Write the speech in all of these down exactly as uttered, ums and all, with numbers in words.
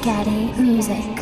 Gaddy Music.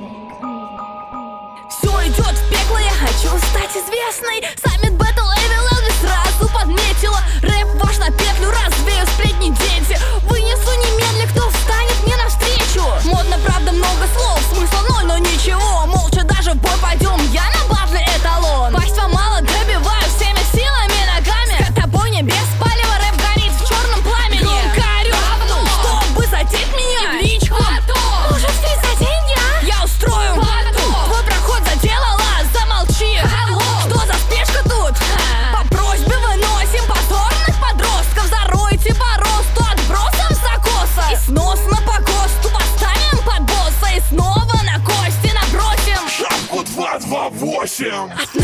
Все идет в пекло, я хочу стать известной. Саммит Battle Evil Elvis сразу подметила. Рэп ваш на петлю, развею сплетни дети. Вынесу немедля, кто встанет мне навстречу. Модно, правда, много слов, смысла ноль, но ничего. Молча даже в бой пойдем, я на батле эталон. Пасть вам мало, добиваю всеми силами ногами. Скотобойня без палева, рэп горит в черном пламени. Громко орёт, чтобы задеть меня. И в личку может спеть за деньги, а? Я устрою твой проход заделала, замолчи. Что за спешка тут? По просьбе выносим позорных подростков. Заройте по росту отбросом закоса. И сносно по ГОСТу поставим под босса. И снова на кости набросим шапку два два восемь.